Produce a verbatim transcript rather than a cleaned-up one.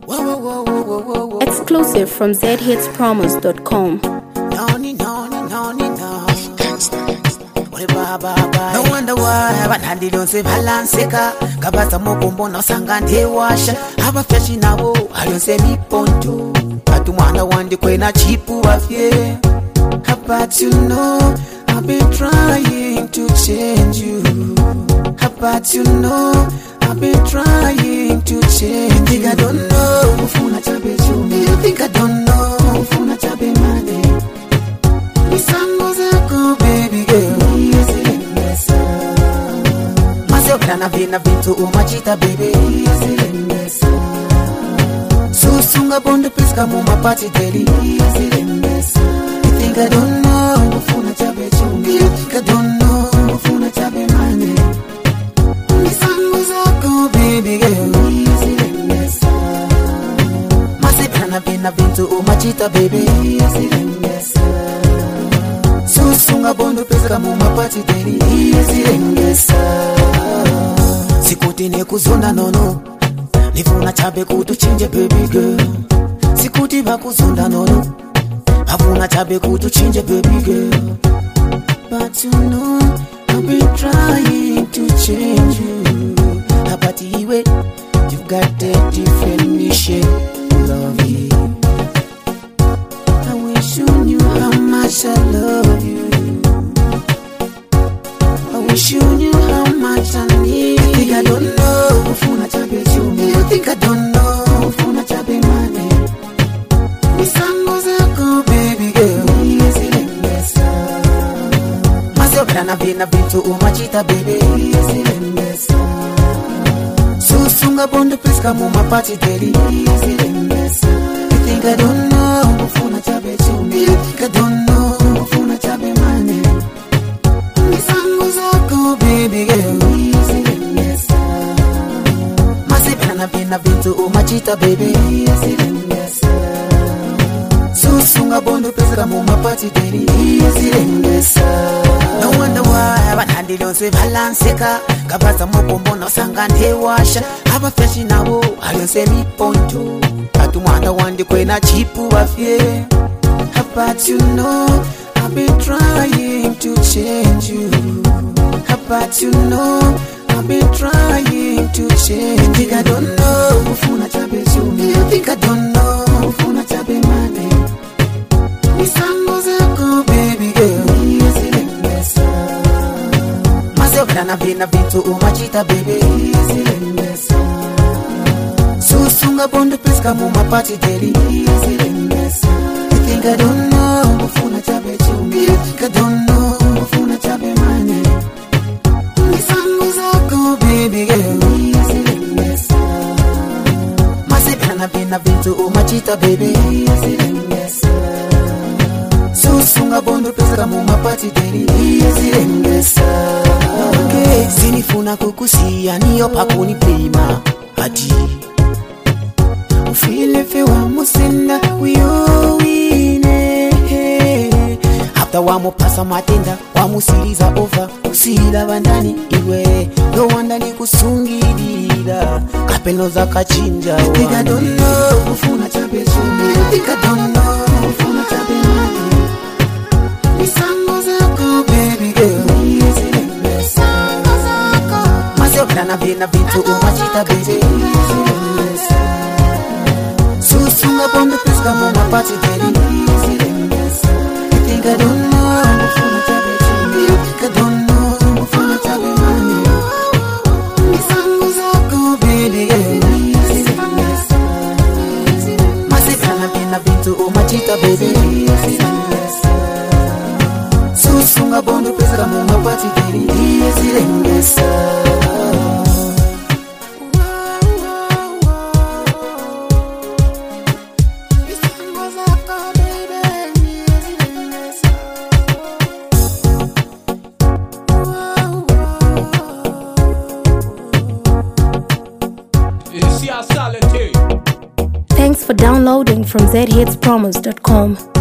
Whoa, whoa, whoa, whoa, whoa, whoa. Exclusive from z hits promos dot com. Noni, noni, noni, no. No wonder why abatandi lonse balanseka kabasa mukumbo no sanga ndewasha abafyashi nabo alonse miponto atu mwana wandi kwena chipu wafye. But you know I've been trying to change you. But you know I've been trying to change. You think I don't know ufuna chabe chumi. You think I don't know ufuna chabe mane. Misango zako baby girl. Yesilembesa Maseo kana vina vintu umachita baby. Yesilembesa Susunga bonde piska muma party daily. Yesilembesa You think I don't know ufuna chabe chumi. You think I don't know ufuna chabe mane. Misango zako baby girl. Yesilembesa Maseo kana vina vintu umachita baby. Yesilembesa Susunga bondo pesa muma party daily. Yesilembesa Sikuti nekuzonda nono nifuna chabe kutuchinje baby girl. Sikuti bakuzonda nono afuna chabe kutuchinje baby girl. But you know I've been trying to change you. But iwe you've got a different mission. Love you. I wish you knew how much I love you. I wish you knew how much I need. You think I don't know ufuna chabe chumi. You think I don't know ufuna chabe mane. Misango zako baby girl. Yesilembesa Maseo kana vina vintu umachita baby. Yesilembesa Susunga bondo piska muma party daily. Yesilembesa You think I don't know ufuna chabe chumi. You think I don't know ufuna chabe mane. Misango zako baby girl. Yesilembesa Maseo kana vina vintu umachita baby. Yesilembesa Susunga bondo piska muma party daily. Yesilembesa No wonder why abatandi lonse balanseka kabasa mukumbo no sanga ndewasha abafyashi nabo alonse miponto atu mwana wandi kwena chipu wafye. But you know I've been trying to change you. But you know I've been trying to change. You think I don't know ufuna chabe chumi. You think I don't know ufuna chabe mane. Misango zako baby girl. Yesilembesa Maseo kana vina vintu umachita baby. Yesilembesa Susunga bondo piska muma party daily. Yesilembesa You think I don't know ufuna chabe chumi. You think I don't know ufuna chabe mane. Misango zako baby girl. Yesilembesa Maseo kana vina vintu umachita baby. Yesilembesa Susunga bondo pesa muma party daily. Yesilembesa Okay, sinifuna kukusia niyo pakuni prima Adi Ufile fewa musenda Uyo wine After wamo pasa matenda Wamusiliza over Usila bandani iwe No wanda ni kusungilila Kapelo za kachinja You think I don't know Ufuna chabe chumi You think I don't know Ufuna chabe mani Misango zako baby girl. Yesilembesa Maseo kana vina vintu umachita baby. Yesilembesa Susunga bondo piska muma party daily. Yesilembesa You think I don't know ufuna chabe chumi. You think I don't know ufuna chabe mani. Misango zako baby girl. Yesilembesa Maseo kana vina vintu umachita baby. Yesilembesa Susunga bondo pesa muma party daily. Yesilembesa Thanks for downloading from z hits promos dot com.